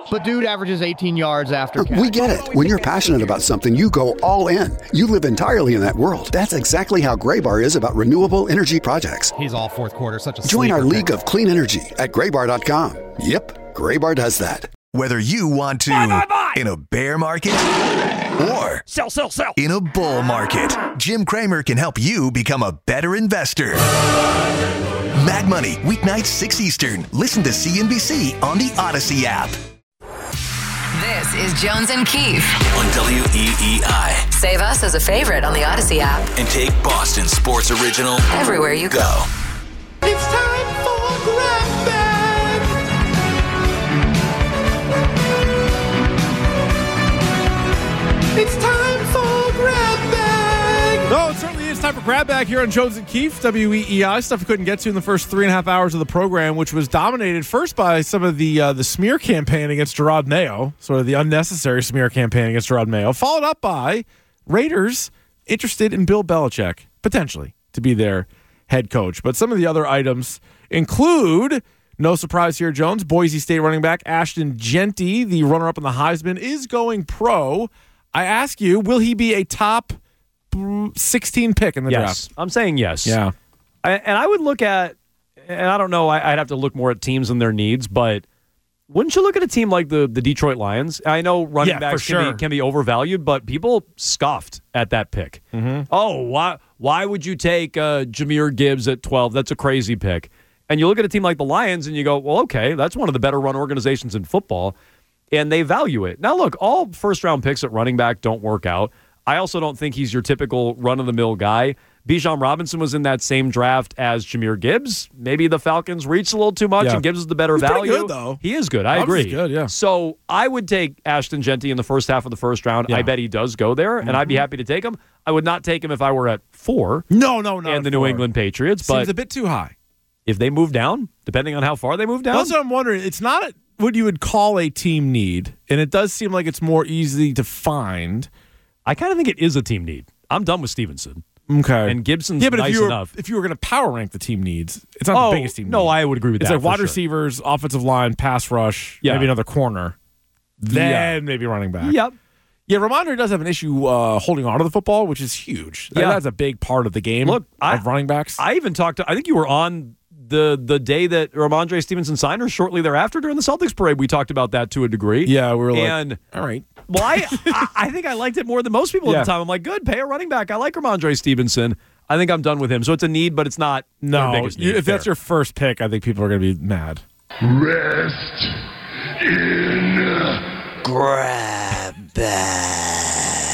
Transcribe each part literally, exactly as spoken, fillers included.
But dude averages eighteen yards after catch. We get it. When you're passionate about something, you go all in. You live entirely in that world. That's exactly how Graybar is about renewable energy projects. He's all fourth quarter, such a Join our sleeper league pick. of clean energy at graybar dot com. Yep, Graybar does that. Whether you want to buy, buy, buy. in a bear market or sell, sell, sell. in a bull market, Jim Cramer can help you become a better investor. Mad Money, weeknights six Eastern. Listen to C N B C on the Odyssey app. This is Jones and Keefe on W E E I. Save us as a favorite on the Odyssey app. And take Boston Sports Original everywhere you go. go. It's time for Grab Bag. It's time for Grab Bag. No, it certainly is time for Grab Bag here on Jones and Keefe, W E E I. Stuff we couldn't get to in the first three and a half hours of the program, which was dominated first by some of the uh, the smear campaign against Gerard Mayo, sort of the unnecessary smear campaign against Gerard Mayo, followed up by Raiders interested in Bill Belichick, potentially, to be their head coach. But some of the other items include, no surprise here, Jones, Boise State running back Ashton Jeanty, the runner-up in the Heisman, is going pro. I ask you, will he be a top sixteen pick in the yes. draft? I'm saying yes. Yeah. I, and I would look at, and I don't know, I, I'd have to look more at teams and their needs, but wouldn't you look at a team like the, the Detroit Lions? I know running yeah, backs sure. can, be, can be overvalued, but people scoffed at that pick. Mm-hmm. Oh, why why would you take uh, Jahmyr Gibbs at twelve? That's a crazy pick. And you look at a team like the Lions and you go, well, okay, that's one of the better run organizations in football, and they value it. Now, look, all first-round picks at running back don't work out. I also don't think he's your typical run-of-the-mill guy. Bijan Robinson was in that same draft as Jahmyr Gibbs. Maybe the Falcons reached a little too much yeah. and Gibbs is the better He's value. Pretty good, though. He is good. I Robinson agree. Is good, yeah. So I would take Ashton Jeanty in the first half of the first round. Yeah. I bet he does go there, mm-hmm. and I'd be happy to take him. I would not take him if I were at four. No, no, no. And the New England Patriots. Seems but a bit too high. If they move down, depending on how far they move down. That's what I'm wondering. It's not a, what you would call a team need, and it does seem like it's more easy to find. I kind of think it is a team need. I'm done with Stevenson. Okay. And Gibson's yeah, but nice if you were, enough. If you were going to power rank the team needs, it's not oh, the biggest team No, need. I would agree with it's that. It's like wide sure. receivers, offensive line, pass rush, yeah. maybe another corner. Then yeah. maybe running back. Yep. Yeah, Ramondre does have an issue uh, holding on to the football, which is huge. Yeah. That's a big part of the game Look, of I, running backs. I even talked to, I think you were on the the day that Ramondre Stevenson signed, or shortly thereafter during the Celtics parade. We talked about that to a degree. Yeah, we were like, and, all right. Well, I, I, I think I liked it more than most people yeah. at the time. I'm like, good, pay a running back. I like Ramondre Stevenson. I think I'm done with him. So it's a need, but it's not no. their biggest need. You, if Fair. that's your first pick, I think people are going to be mad. Rest in Grab Bag.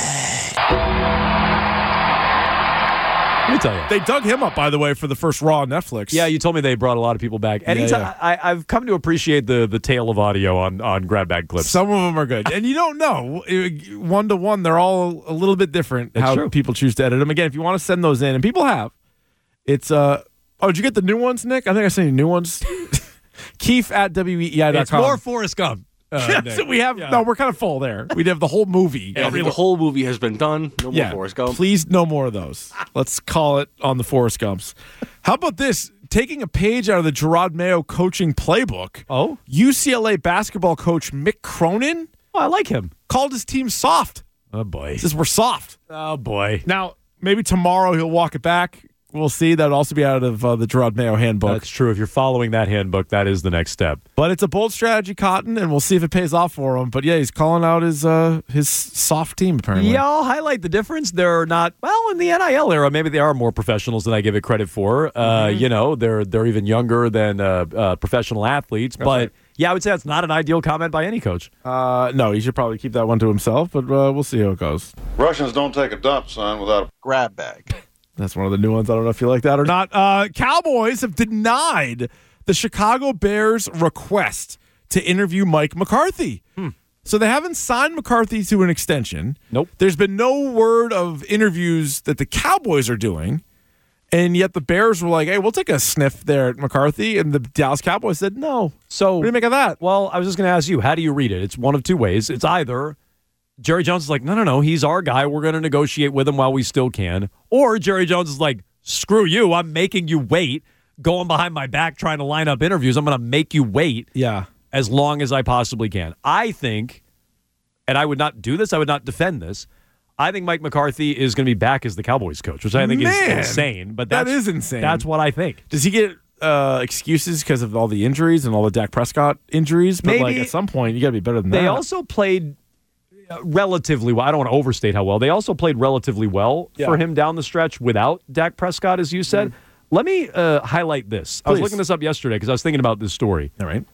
Let me tell you. They dug him up, by the way, for the first Raw on Netflix. Yeah, you told me they brought a lot of people back. Anytime, yeah. I, I've come to appreciate the the tale of audio on, on Grab Bag clips. Some of them are good. And you don't know. One to one, they're all a little bit different That's how true. people choose to edit them. Again, if you want to send those in, and people have, it's, uh, oh, did you get the new ones, Nick? I think I sent you new ones. Keefe at W E E I dot com. It's more Forrest Gump. Uh, yes, we have, yeah. no, we're kind of full there. We have the whole movie. Yeah, I think the whole movie has been done. No more yeah, Forrest Gump. Please, no more of those. Let's call it on the Forrest Gumps. How about this? Taking a page out of the Gerard Mayo coaching playbook. Oh? U C L A basketball coach Mick Cronin. Oh, I like him. Called his team soft. Oh, boy. He says we're soft. Oh, boy. Now, maybe tomorrow he'll walk it back. We'll see. That would also be out of uh, the Gerard Mayo handbook. That's true. If you're following that handbook, that is the next step. But it's a bold strategy, Cotton, and we'll see if it pays off for him. But yeah, he's calling out his uh, his soft team, apparently. Yeah, I'll highlight the difference. They're not, well, in the N I L era, maybe they are more professionals than I give it credit for. Uh, Mm-hmm. You know, they're they're even younger than uh, uh, professional athletes. That's but right. yeah, I would say that's not an ideal comment by any coach. Uh, no, he should probably keep that one to himself, but uh, we'll see how it goes. Russians don't take a dump, son, without a grab bag. That's one of the new ones. I don't know if you like that or not. Uh, Cowboys have denied the Chicago Bears' request to interview Mike McCarthy. Hmm. So they haven't signed McCarthy to an extension. Nope. There's been no word of interviews that the Cowboys are doing. And yet the Bears were like, hey, we'll take a sniff there at McCarthy. And the Dallas Cowboys said no. So, what do you make of that? Well, I was just going to ask you, how do you read it? It's one of two ways. It's either Jerry Jones is like, no, no, no, he's our guy. We're going to negotiate with him while we still can. Or Jerry Jones is like, screw you. I'm making you wait. Going behind my back trying to line up interviews. I'm going to make you wait. Yeah. as long as I possibly can. I think, and I would not do this, I would not defend this, I think Mike McCarthy is going to be back as the Cowboys coach, which I think Man, is insane. But that that's, is insane. That's what I think. Does he get uh, excuses because of all the injuries and all the Dak Prescott injuries? But Maybe. like at some point, you got to be better than They that. also played relatively well. I don't want to overstate how well. They also played relatively well Yeah. for him down the stretch without Dak Prescott, as you said. Mm-hmm. Let me uh, highlight this. I was Please. looking this up yesterday because I was thinking about this story. All right.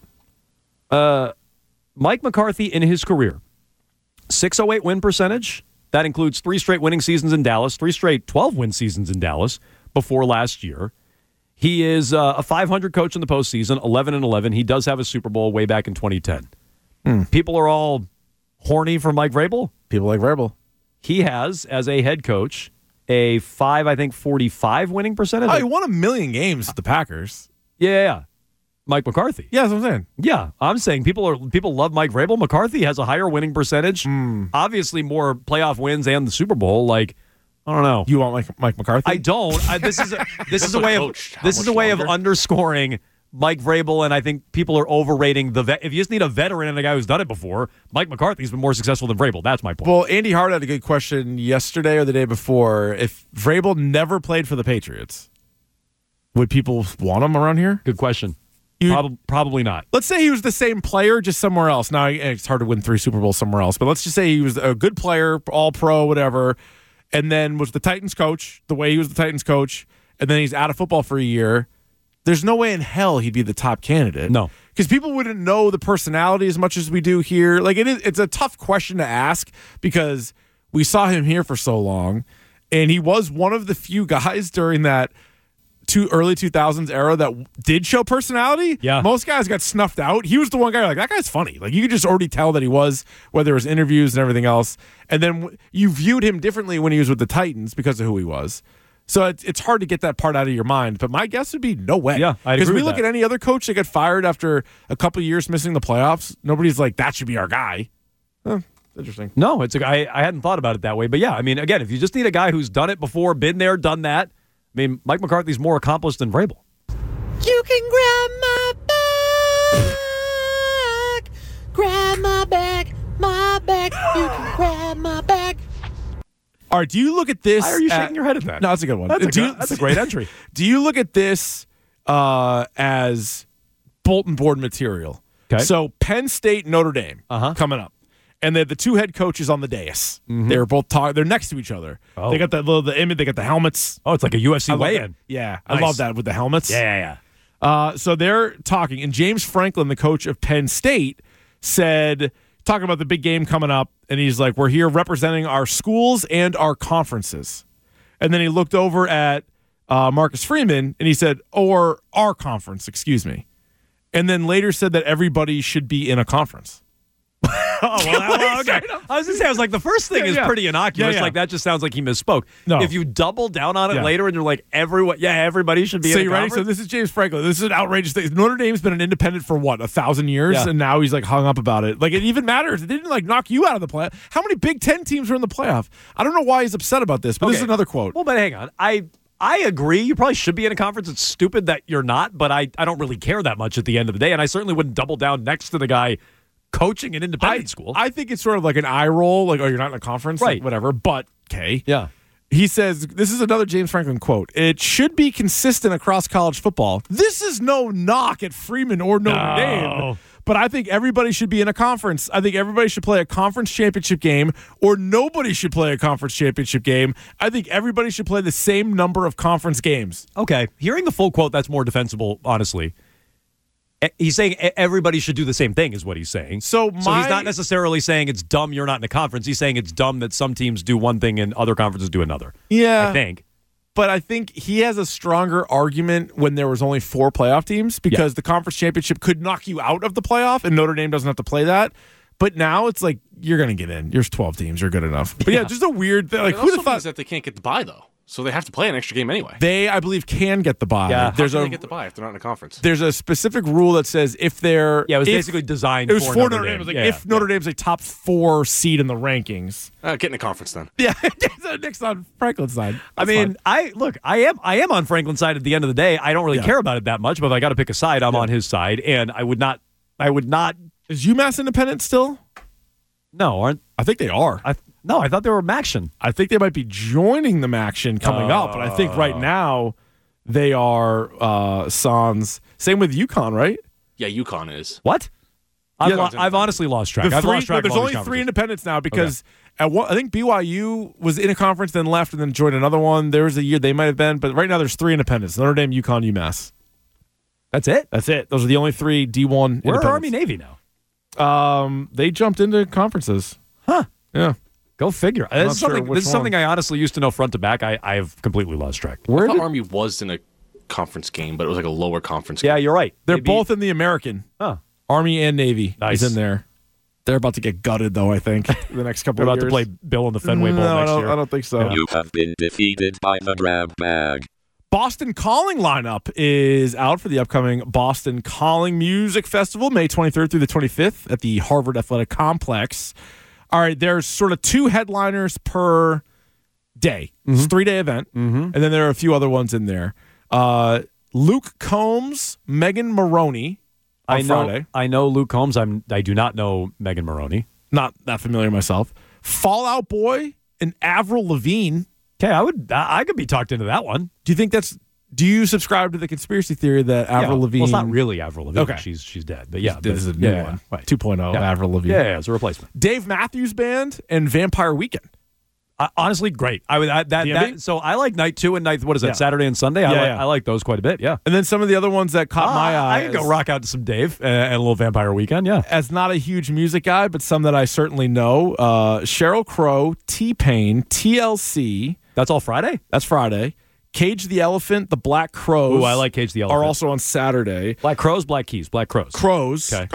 Uh, Mike McCarthy in his career, six oh eight win percentage. That includes three straight winning seasons in Dallas, three straight twelve-win seasons in Dallas before last year. He is uh, a five hundred coach in the postseason, eleven and eleven. He does have a Super Bowl way back in twenty ten. Mm. People are all horny for Mike Vrabel. People like Vrabel. He has, as a head coach, a five, I think, forty-five winning percentage. Oh, he won a million games with the Packers. Yeah, yeah, yeah. Mike McCarthy. Yeah, that's what I'm saying. Yeah, I'm saying people are people love Mike Vrabel. McCarthy has a higher winning percentage. Mm. Obviously, more playoff wins and the Super Bowl. Like, I don't know. You want Mike, Mike McCarthy? I don't. I, this is a, this is a way of How this is much a way of longer? underscoring Mike Vrabel, and I think people are overrating the vet. If you just need a veteran and a guy who's done it before, Mike McCarthy's been more successful than Vrabel. That's my point. Well, Andy Hart had a good question yesterday or the day before. If Vrabel never played for the Patriots, would people want him around here? Good question. You- Prob- probably not. Let's say he was the same player, just somewhere else. Now, it's hard to win three Super Bowls somewhere else, but let's just say he was a good player, all pro, whatever, and then was the Titans coach, the way he was the Titans coach, and then he's out of football for a year. There's no way in hell he'd be the top candidate. No. Because people wouldn't know the personality as much as we do here. Like, it is, it's a tough question to ask because we saw him here for so long, and he was one of the few guys during that two early two thousands era that did show personality. Yeah. Most guys got snuffed out. He was the one guy like, that guy's funny. Like, you could just already tell that he was, whether it was interviews and everything else. And then w- you viewed him differently when he was with the Titans because of who he was. So it's, it's hard to get that part out of your mind. But my guess would be no way. Yeah, I'd Because agree we with look that. at any other coach that got fired after a couple of years missing the playoffs. Nobody's like, that should be our guy. Huh, interesting. No, it's a, I, I hadn't thought about it that way. But yeah, I mean, again, if you just need a guy who's done it before, been there, done that, I mean, Mike McCarthy's more accomplished than Vrabel. You can grab my back, grab my back, my back. You can grab my back. All right, do you look at this? Why are you at- shaking your head at that? No, that's a good one. That's a, do good- you, that's a great entry. Do you look at this uh, as bulletin board material? Okay. So Penn State, Notre Dame Uh-huh. coming up. And they have the two head coaches on the dais. Mm-hmm. They're both talking. They're next to each other. Oh. They got the little the image. They got the helmets. Oh, it's like a U F C I love that. weigh-in. Yeah, I Nice. love that with the helmets. Yeah, yeah, yeah. Uh, so they're talking, and James Franklin, the coach of Penn State, said, talking about the big game coming up, and he's like, we're here representing our schools and our conferences. And then he looked over at uh, Marcus Freeman, and he said, or our conference, excuse me. And then later said that everybody should be in a conference. Oh, well, well, okay. I was going to say, I was like, the first thing Yeah, is yeah. pretty innocuous. Yeah, yeah. Like, that just sounds like he misspoke. No. If you double down on it Yeah. later and you're like, everyone, yeah, everybody should be So in you a ready? So conference. this is James Franklin. This is an outrageous thing. Notre Dame's been an independent for what, a thousand years, Yeah. and now he's like hung up about it. Like, it even matters. It didn't like knock you out of the playoff. How many Big Ten teams are in the playoff? I don't know why he's upset about this, but this is Okay. another quote. Well, but hang on. I I agree. You probably should be in a conference. It's stupid that you're not, but I, I don't really care that much at the end of the day. And I certainly wouldn't double down next to the guy coaching an independent I, school. I think it's sort of like an eye roll, like, oh, you're not in a conference, like, Right. whatever. But okay, yeah. he says this is another James Franklin quote. It should be consistent across college football. This is no knock at Freeman or Notre No. Dame, but I think everybody should be in a conference. I think everybody should play a conference championship game, or nobody should play a conference championship game. I think everybody should play the same number of conference games. Okay. Hearing the full quote, that's more defensible, honestly. E- He's saying e- everybody should do the same thing, is what he's saying. So so my- he's not necessarily saying it's dumb you're not in a conference. He's saying it's dumb that some teams do one thing and other conferences do another. Yeah, I think. But I think he has a stronger argument when there was only four playoff teams because Yeah. the conference championship could knock you out of the playoff, and Notre Dame doesn't have to play that. But now it's like you're going to get in. There's twelve teams. You're good enough. But yeah, just a weird thing. Like, It who'd also have thought means that they can't get the bye, though. So they have to play an extra game anyway. they, I believe, can get the bye. Yeah. There's How can a they get the bye if they're not in a conference? there's a specific rule that says if they're Yeah, it was if- basically designed it was for for Notre Notre Dame. Dame. It was like Yeah, if yeah. Notre Dame's a top four seed in the rankings. Uh, get in a conference then. Yeah, Nick's on Franklin's side. I That's mean, fine. I look, I am I am on Franklin's side at the end of the day. I don't really Yeah. care about it that much, but if I got to pick a side, I'm on his side, and I would not I would not. Is UMass independent still? No, aren't I think they are. I? No, I thought they were Maction. I think they might be joining the Maction coming uh, up, but I think right now they are uh, Sans. Same with UConn, right? Yeah, UConn is. What? I've, Yeah, lo- I've honestly lost track. The I've three, lost track. no, of there's all these only three conferences. independents now because at one, I think B Y U was in a conference, then left, and then joined another one. There was a year they might have been, but right now there's three independents: Notre Dame, UConn, UMass. That's it. That's it. Those are the only three D one. Where are independents. Army Navy now? Um, they jumped into conferences. Huh? Yeah. Go figure. I'm This is not sure something. which This is one. something I honestly used to know front to back. I I have completely lost track. I Where thought did, Army was in a conference game, but it was like a lower conference Yeah, game. you're right. they're Maybe- both in the American. Huh. Army and Navy Nice. is in there. They're about to get gutted, though, I think, the next couple They're of about years. to play Bill in the Fenway Bowl no, next I don't, year. I don't think so. You have been defeated by the grab bag. Boston Calling lineup is out for the upcoming Boston Calling Music Festival, May twenty-third through the twenty-fifth at the Harvard Athletic Complex. All right, there's sort of two headliners per day. It's a three-day event, Mm-hmm. and then there are a few other ones in there. Uh, Luke Combs, Megan Maroney on I know. Friday. I know Luke Combs. I'm. I do not know Megan Maroney. Not that familiar myself. Fallout Boy and Avril Lavigne. Okay, I would. I, I could be talked into that one. Do you think that's... Do you subscribe to the conspiracy theory that Avril yeah. Lavigne... Well, it's not really Avril Lavigne. Okay. She's she's dead. But yeah, This is a but- new yeah, one. Right. two point oh, Yeah. Avril Lavigne. Yeah, yeah, it's a replacement. Dave Matthews Band and Vampire Weekend. Uh, honestly, great. I would I, that D M B? that. So I like night two and night. What is that? Yeah. Saturday and Sunday. I Yeah, like yeah. I like those quite a bit. Yeah. And then some of the other ones that caught my Ah, eye. I could go as- rock out to some Dave and, and a little Vampire Weekend. Yeah. As not a huge music guy, but some that I certainly know. Uh, Sheryl Crow, T-Pain, T L C. That's all Friday. That's Friday. Cage the Elephant, the Black Crows. Ooh, I like Cage the Elephant. Are also on Saturday. Black Crows, Black Keys, Black Crows. Crows. Okay.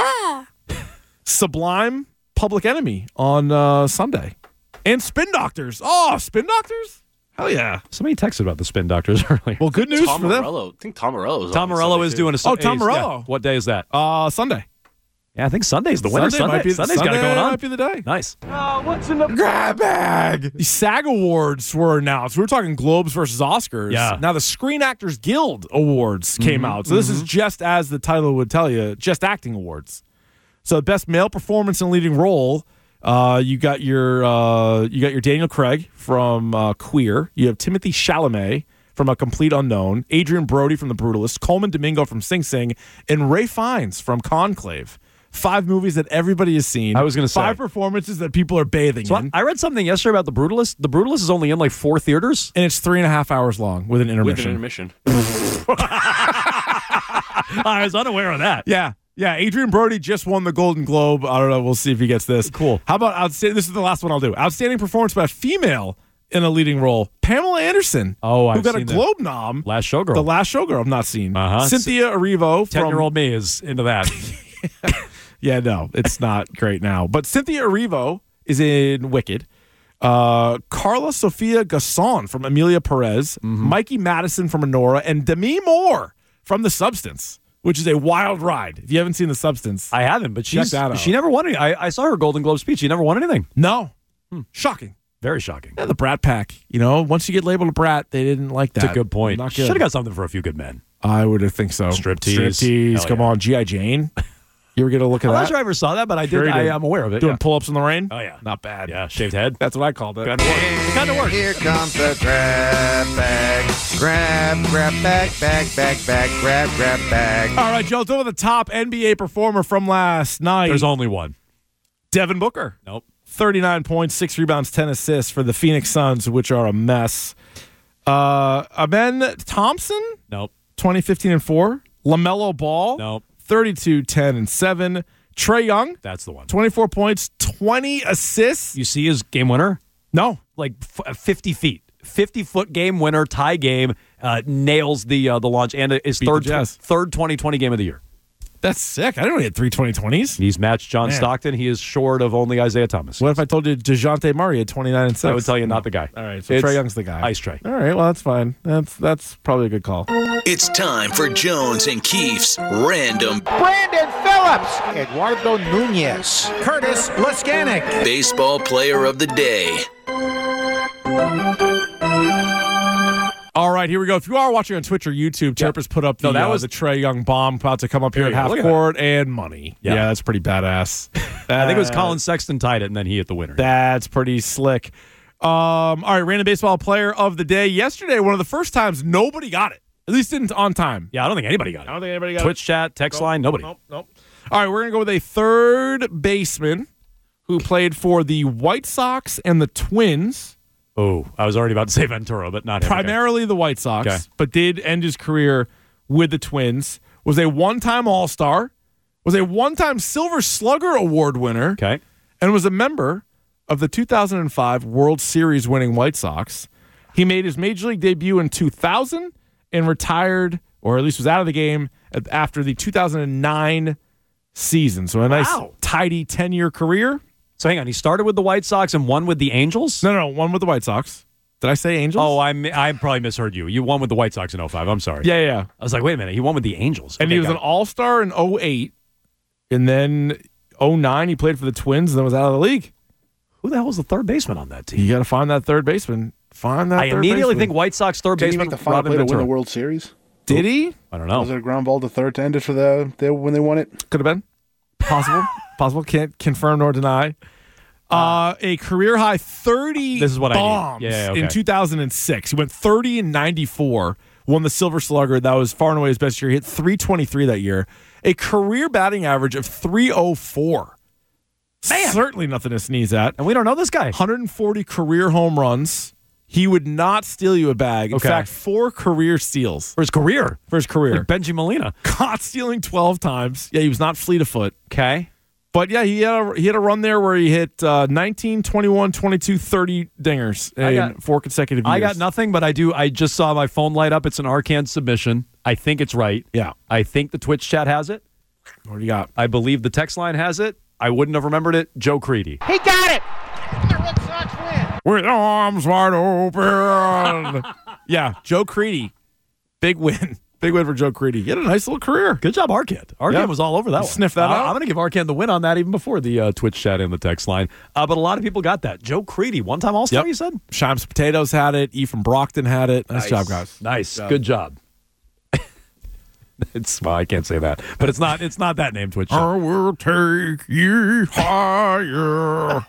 Sublime, Public Enemy on uh, Sunday. And Spin Doctors. Oh, Spin Doctors? Hell yeah. Somebody texted about the Spin Doctors earlier. Well, good news Tom for them. Morello. I think Tom Morello is Tom on Morello Sunday, is too. doing a Oh, Tom is- yeah. Morello. What day is that? Uh, Sunday. Yeah, I think Sunday's the winner. Sunday Sunday. might be, Sunday's Sunday got it going on. might be the day. Nice. Grab bag. The SAG Awards were announced. We were talking Globes versus Oscars. Yeah. Now the Screen Actors Guild Awards came out. So this is just as the title would tell you, just acting awards. So best male performance in leading role. Uh, you got your uh, you got your Daniel Craig from uh, Queer. You have Timothy Chalamet from A Complete Unknown, Adrian Brody from The Brutalist, Coleman Domingo from Sing Sing, and Ray Fiennes from Conclave. Five movies that everybody has seen. I was gonna say. five performances that people are bathing So in. I, I read something yesterday about The Brutalist. The Brutalist is only in like four theaters. And it's three and a half hours long with an With intermission. an intermission. I was unaware of that. Yeah. Yeah. Adrian Brody just won the Golden Globe. I don't know. We'll see if he gets this. Cool. How about outstanding? This is the last one I'll do. Outstanding performance by a female in a leading role. Pamela Anderson. Oh, who I've got a seen that. Globe nom. Last Showgirl. The Last Showgirl I've not seen. Uh-huh. Cynthia Erivo from Ten-year-old me is into that. Yeah, no, it's not great now. But Cynthia Erivo is in Wicked. Uh, Carla Sofia Gasson from Amelia Perez. Mm-hmm. Mikey Madison from Honora. And Demi Moore from The Substance, which is a wild ride. If you haven't seen The Substance, I haven't, but Check she's, that out. she never won any. I, I saw her Golden Globe speech. She never won anything. no. Shocking. Very shocking. Yeah, the Brat Pack. You know, once you get labeled a brat, they didn't like that. That's a good point. Not Should good. have got something for A Few Good Men. I would think so. Striptease. Striptease. Hell Come yeah. on. G I. Jane. You ever get a look at I'm that? not sure I ever saw that, but I Sure did. you I, did. I'm aware of it. Doing yeah. pull-ups in the rain? Oh, yeah. Not bad. Yeah, shaved head. That's what I called it. Kind of works. It kind of works. Here comes the grab bag. Grab, grab bag, bag, bag, bag, grab, grab bag. All right, Joe, let's go with the top N B A performer from last night. There's only one. Devin Booker. Nope. thirty-nine points, six rebounds, ten assists for the Phoenix Suns, which are a mess. Uh, Amen Thompson, Nope. twenty, fifteen, and four. LaMelo Ball, Nope. thirty-two, ten, and seven. Trey Young, That's the one. twenty-four points, twenty assists. You see his game winner? No. Like f- fifty feet. fifty foot game winner, tie game, uh, nails the uh, the launch, and his Beat the third Jazz. third twenty twenty game of the year. That's sick. I didn't know he had three twenty twenties. He's matched John Man. Stockton. He is short of only Isaiah Thomas. What if I told you DeJounte Murray had twenty-nine and six? I would tell you not the guy. All right, so It's Trey Young's the guy. Ice Trey. All right, well, that's fine. That's that's probably a good call. It's time for Jones and Keefe's Random Brandon Phillips, Eduardo Nunez, Curtis Laskanik. Baseball Player of the Day. All right, here we go. If you are watching on Twitch or YouTube, Chirp has put up the, No, that uh, was- the Trae Young bomb about to come up here There at you go. half Look at court and money. Yeah. Yeah, that's pretty badass. I think it was That- Colin Sexton tied it, and then he hit the winner. That's pretty slick. Um, all right, random baseball player of the day. Yesterday, one of the first times nobody got it. At least didn't on time. Yeah, I don't think anybody got it. I don't think anybody got Twitch it. chat, text Nope, line, nobody. Nope, nope. All right, we're going to go with a third baseman who played for the White Sox and the Twins. Oh, I was already about to say Ventura, but not him. Primarily the White Sox, Okay. but did end his career with the Twins. Was a one-time All-Star. Was a one-time Silver Slugger Award winner. Okay. And was a member of the two thousand five World Series winning White Sox. He made his Major League debut in two thousand and retired, or at least was out of the game, at- after the two thousand nine season. So a nice, Wow. tidy ten-year career. So hang on, he started with the White Sox and won with the Angels? No, no, no, one with the White Sox. Did I say Angels? Oh, I mi- I probably misheard you. You won with the White Sox in oh five. I'm sorry. yeah, yeah, yeah. I was like, wait a minute. He won with the Angels. And Okay, he was got an it. all-star in oh eight, and then oh nine he played for the Twins and then was out of the league. Who the hell was the third baseman on that team? You got to find that third baseman. Find that I third immediately baseman. think White Sox third Did he baseman make the final Robin play to win Ventura. the World Series? Did he? I don't know. Was it a ground ball to third to end it for the, the when they won it? Could have been. Possible. Possible. Can't confirm nor deny. Uh, a career high thirty This is what I need. bombs Yeah, okay. in two thousand six. He went thirty and ninety-four, won the Silver Slugger. That was far and away his best year. He hit three twenty-three that year. A career batting average of three oh four. Man. Certainly nothing to sneeze at. And we don't know this guy. one hundred forty career home runs. He would not steal you a bag. In Okay. fact, four career steals For his career. for his career. Like Benji Molina. Caught stealing twelve times. Yeah, he was not fleet of foot. Okay. But yeah, he had a, he had a run there where he hit uh, nineteen, twenty-one, twenty-two, thirty dingers in I got- four consecutive years. I got nothing, but I do. I just saw my phone light up. It's an Arcan submission. I think it's right. Yeah. I think the Twitch chat has it. What do you got? I believe the text line has it. I wouldn't have remembered it. Joe Creedy. He got it. The Red Sox win. With arms wide open. Yeah, Joe Creedy. Big win. Big win for Joe Creedy. He had a nice little career. Good job, Arcan. Arcan Yeah. was all over that You one. sniff that Uh, out? I'm going to give Arcan the win on that even before the uh, Twitch chat and the text line. Uh, but a lot of people got that. Joe Creedy, one-time All-Star, Yep. you said? Shimes Potatoes had it. E from Brockton had it. Nice, job, guys. Nice. Good Good job. It's well, I can't say that, but it's not. It's not that name. Twitch. chat. I will take you higher.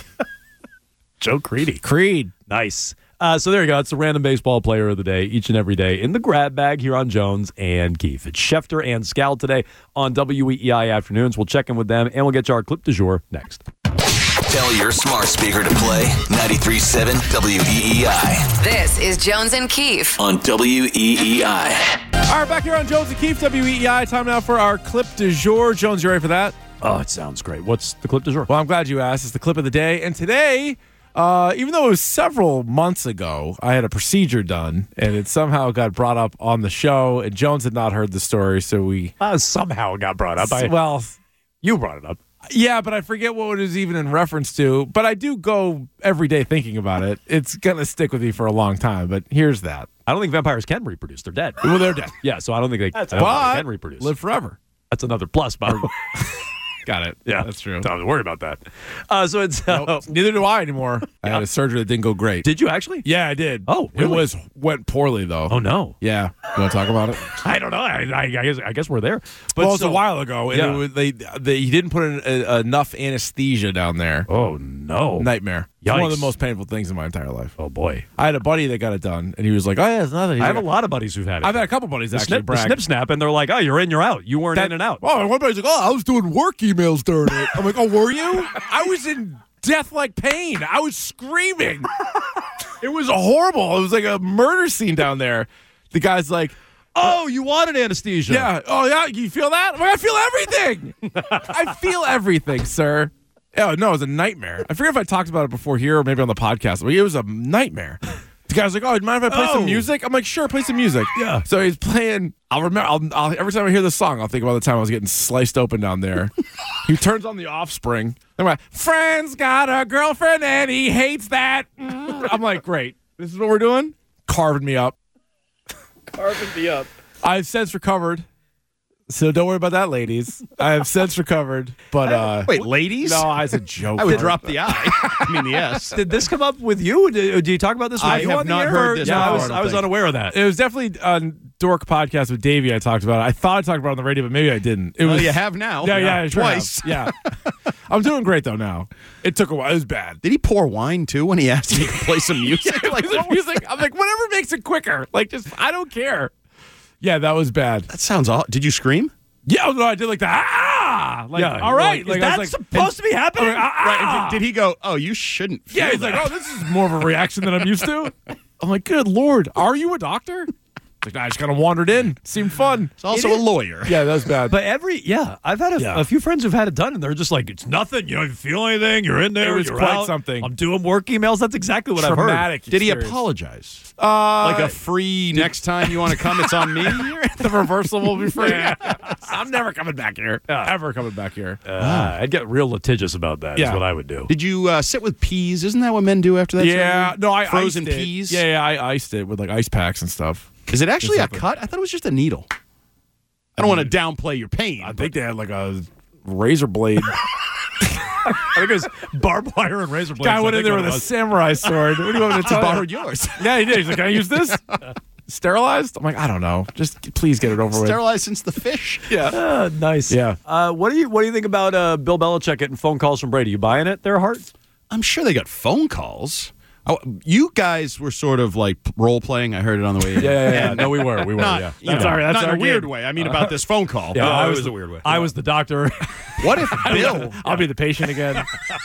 Joe Creedy. Creed. Nice. Uh, so there you go. It's the random baseball player of the day each and every day in the grab bag here on Jones and Keefe. It's Schefter and Scal today on W E E I Afternoons. We'll check in with them and we'll get you our clip du jour next. Tell your smart speaker to play ninety-three point seven W E E I This is Jones and Keefe. on W E E I. All right, back here on Jones and Keefe, W E E I. Time now for our clip du jour. Jones, you ready for that? Oh, it sounds great. What's the clip du jour? Well, I'm glad you asked. It's the clip of the day. And today, uh, even though it was several months ago, I had a procedure done, and it somehow got brought up on the show, and Jones had not heard the story, so we... Uh, somehow it got brought up. I, well, you brought it up. yeah, but I forget what it was even in reference to, but I do go every day thinking about it. It's going to stick with me for a long time, but here's that. I don't think vampires can reproduce. They're dead. Well, they're dead. Yeah, so I don't think they, That's I don't think but they can reproduce. live forever. That's another plus, by the way. Got it. Yeah, that's true. Don't worry about that. Uh, so it's uh, Nope, neither do I anymore. I had a surgery that didn't go great. Did you actually? Yeah, I did. Oh, It really? was went poorly though. Oh no. Yeah. You want to talk about it? I don't know. I, I, I guess I guess we're there. But well, it's so- a while ago, and Yeah. it was, they they he didn't put in, uh, enough anesthesia down there. Oh no. Nightmare. It's one of Yikes. the most painful things in my entire life. Oh boy. I had a buddy that got it done, and he was like, "Oh yeah, it's nothing." He's I have a like, lot of buddies who've had it. I've had a couple buddies the actually snip, the brag. snip snap, and they're like, "Oh, you're in, you're out. You weren't That- in and out." Oh, and one buddy's like, "Oh, I was doing work emails during it." I'm like, "Oh, were you?" I was in death-like pain. I was screaming. It was horrible. It was like a murder scene down there. The guy's like, Oh, you wanted anesthesia? Yeah. Oh, yeah. You feel that? I'm like, I feel everything. I feel everything, sir. Oh, no, it was a nightmare. I forget if I talked about it before here or maybe on the podcast, but it was a nightmare. The guy's like, "Oh, do you mind if I play Oh. some music?" I'm like, "Sure, play some music." Yeah. So he's playing. I'll remember. I'll, I'll, every time I hear this song, I'll think about the time I was getting sliced open down there. He turns on The Offspring. I'm like, "Friend's got a girlfriend and he hates that." Mm. I'm like, "Great. This is what we're doing." Carving me up. Carving me up. I've since recovered. So don't worry about that, ladies. I have since recovered. But uh, Wait, ladies? No, I was a joke. I would drop the I. I mean the S. Did this come up with you? Did, do you talk about this with I you have on the not air? heard this Yeah, I before, was, I don't I was think. unaware of that. It was definitely on Dork podcast with Davey. I talked about it. I thought I talked about it on the radio, but maybe I didn't. It Well, was you have now. Yeah, yeah, I sure Twice. have. Yeah, I'm doing great though now. It took a while. It was bad. Did he pour wine too when he asked me to play some music? Like the music. I'm like, whatever makes it quicker. Like, just I don't care. Yeah, that was bad. That sounds odd. Did you scream? Yeah, no, I did like the ah, like Yeah, all right. like, is Like, I that was like, supposed to be happening? I'm like, ah, Right. ah. and Did, did he go, oh, you shouldn't feel Yeah, he's that. like, oh, this is more of a reaction than I'm used to. I'm like, good Lord, are you a doctor? Like, nah, I just kind of wandered in. Seemed fun. He's also a lawyer. Yeah, that was bad. But every, yeah, I've had a, Yeah. a few friends who've had it done, and they're just like, it's nothing. You don't even feel anything. You're in there. It was you're quite out. something. I'm doing work emails. That's exactly what Traumatic I've heard. Did he experience. apologize? Uh, Like a free next time you want to come, it's on me? the reversal will be free. I'm never coming back here. Ever coming back here. Uh, I'd get real litigious about that. Is Yeah. what I would do. Did you uh, sit with peas? Isn't that what men do after that? Yeah, surgery? no, I Frozen iced it. peas? Yeah, yeah, I iced it with like ice packs and stuff. Is it actually a Exactly. cut? I thought it was just a needle. I don't want to downplay your pain. I think they had like a razor blade. I think it was barbed wire and razor blades. Guy I went in think there what with it a was. samurai sword. What do you want me to I tell borrowed you? yours. Yeah, he did. He's like, can I use this? Sterilized? I'm like, I don't know. Just please get it over with. Sterilized since the fish. Yeah. Uh, nice. Yeah. Uh, what do you What do you think about uh, Bill Belichick getting phone calls from Brady? You buying it there, Hart? I'm sure they got phone calls. Oh, you guys were sort of like role playing. I heard it on the way in. Yeah, yeah, yeah. No, we were. We were. Not, yeah. you That's know, our- that's not our in a weird game. way. I mean about this phone call. Yeah, Uh, I it was was the a weird way. I was the doctor. What if Bill? I'll be the patient again.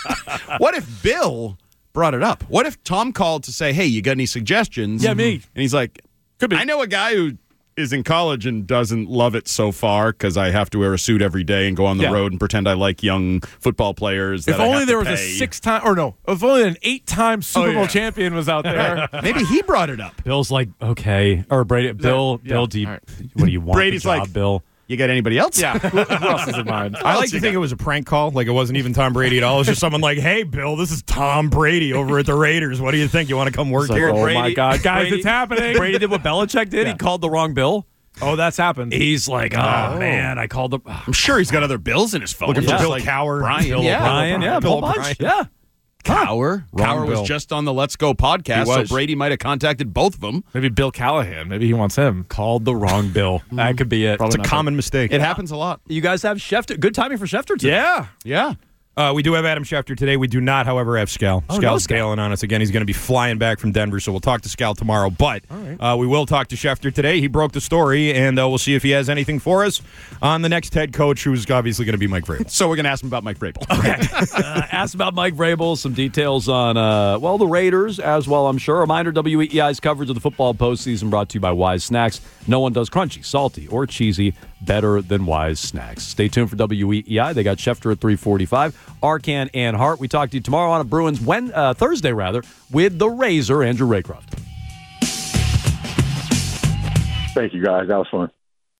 What if Bill brought it up? What if Tom called to say, "Hey, you got any suggestions?" Yeah, me. And he's like, Could be. I know a guy who is in college and doesn't love it so far because I have to wear a suit every day and go on the Yeah. road and pretend I like young football players. If that I only have there to was pay. a six-time, or no, if only an eight-time Super Oh, Bowl yeah. champion was out there. Maybe he brought it up. Bill's like, okay, or Brady. Bill, yeah. Bill, do you, All right. what do you want? Brady's the job, like- Bill. You got anybody else? Yeah. Who who else is in mind? I like to think it was a prank call. Like it wasn't even Tom Brady at all. It was just someone like, "Hey, Bill, this is Tom Brady over at the Raiders. What do you think? You want to come work It's like, here?" oh Brady- my God, guys, Brady- it's happening. Brady did what Belichick did. He called the wrong Bill. Oh, that's happened. He's like, oh, man, I called the. I'm sure he's got other bills in his phone. Looking for Just Bill like Cowher, Brian. Bill yeah. Brian, yeah, Bill, Bill Bunch, O'Brien. yeah. Cower. Wrong Cower was Bill. just on the Let's Go podcast, He was. so Brady might have contacted both of them. Maybe Bill Callahan. Maybe he wants him. Called the wrong Bill. That could be it. It's a common mistake. It happens a lot. You guys have Schefter. Good timing for Schefter today. Yeah. Yeah. Uh, we do have Adam Schefter today. We do not, however, have Scal. Oh, no Scal's Scal. bailing on us again. He's going to be flying back from Denver, so we'll talk to Scal tomorrow. But uh, we will talk to Schefter today. He broke the story, and uh, we'll see if he has anything for us on the next head coach, who's obviously going to be Mike Vrabel. So we're going to ask him about Mike Vrabel. uh, asked about Mike Vrabel, some details on, uh, well, the Raiders as well, I'm sure. Reminder, W E E I's coverage of the football postseason brought to you by Wise Snacks. No one does crunchy, salty, or cheesy better than Wise Snacks. Stay tuned for W E E I. They got Schefter at three forty-five, Arcan and Hart. We talk to you tomorrow on a Bruins, when, uh, Thursday, rather, with the Razor, Andrew Raycroft. Thank you, guys. That was fun.